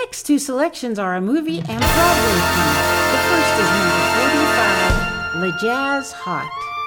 next two selections are a movie and Broadway theme. The first is number 45, Le Jazz Hot.